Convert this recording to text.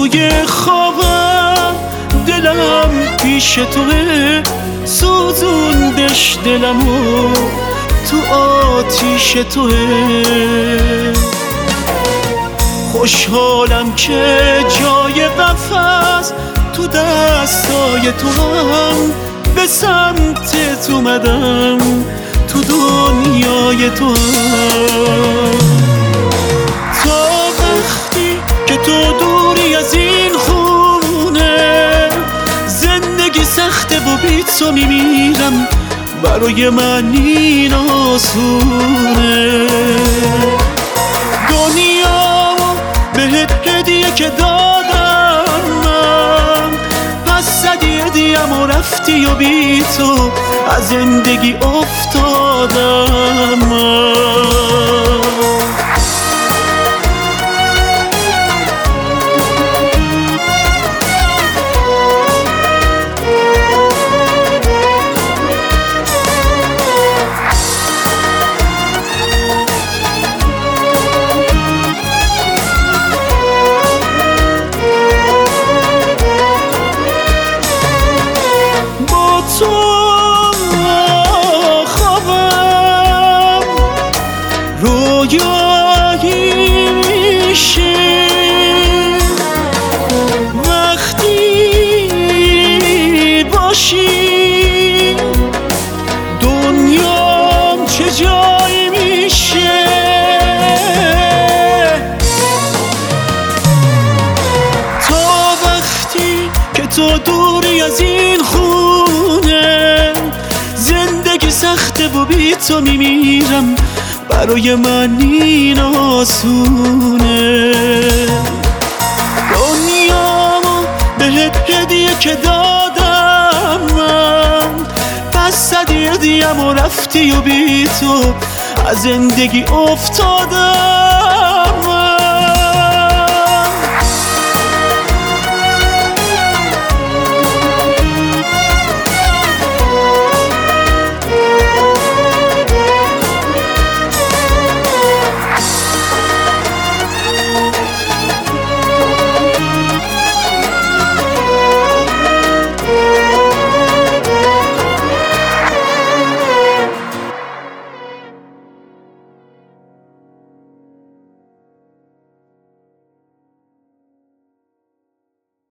توی خوابم دلم پیش توه، سوزوندش دلمو تو آتیش توه. خوشحالم که جای قفس تو دستای تو هم، به سمتت اومدم تو دنیای تو هم. تا وقتی که تو دوری از این خونه، زندگی سخته و بی تو میمیرم، برای من این آسونه. دنیا بهت هدیه که دادم من، پس زدی هدیم و رفتی و بی تو از زندگی افتادم من. رویایی میشه وقتی باشی، دنیام چه جایی میشه. تا وقتی که تو دوری از این خونه، زندگی سخته و بی تو میمیرم، برای من این آسونه. دنیامو بهت هدیه که دادم من، پس زدی هدیم و رفتی و بی تو از زندگی افتادم.